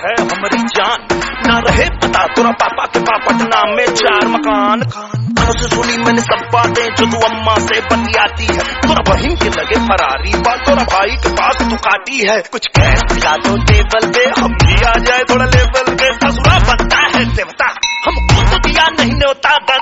है हमारी जान। ना रहे पता तोरा पापा के पटना में 4 मकान। कानों से सुनी मैंने सब बातें जो तू अम्मा से बतियाती है। तोरा बहन के लगे फरारी बात, तोरा भाई के पास तू काटी है। कुछ कैश दिला दो टेबल पे, हम भी आ जाए थोड़ा लेवल पे। ससुरा बनता है देवता, हमको तो दिया नहीं न्योता।